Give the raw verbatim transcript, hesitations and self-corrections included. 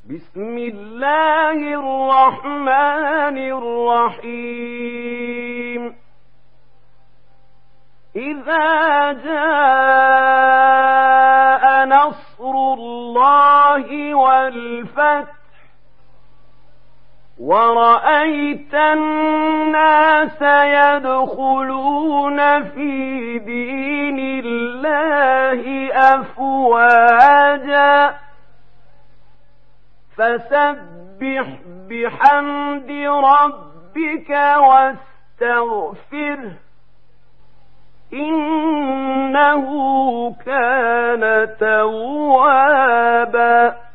بسم الله الرحمن الرحيم إذا جاء نصر الله والفتح ورأيت الناس يدخلون في دين الله أفواجا فسبح بحمد ربك واستغفره إنه كان توابا.